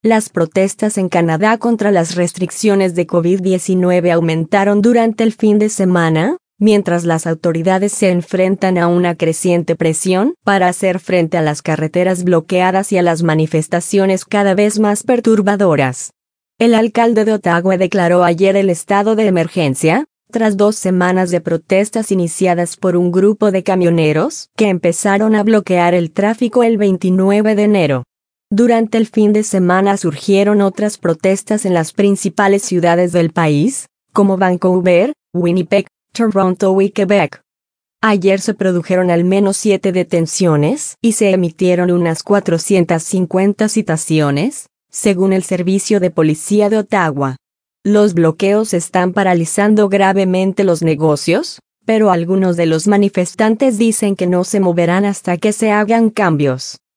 Las protestas en Canadá contra las restricciones de COVID-19 aumentaron durante el fin de semana, mientras las autoridades se enfrentan a una creciente presión para hacer frente a las carreteras bloqueadas y a las manifestaciones cada vez más perturbadoras. El alcalde de Ottawa declaró ayer el estado de emergencia, tras 2 semanas de protestas iniciadas por un grupo de camioneros que empezaron a bloquear el tráfico el 29 de enero. Durante el fin de semana surgieron otras protestas en las principales ciudades del país, como Vancouver, Winnipeg, Toronto y Quebec. Ayer se produjeron al menos 7 detenciones y se emitieron unas 450 citaciones, según el Servicio de Policía de Ottawa. Los bloqueos están paralizando gravemente los negocios, pero algunos de los manifestantes dicen que no se moverán hasta que se hagan cambios.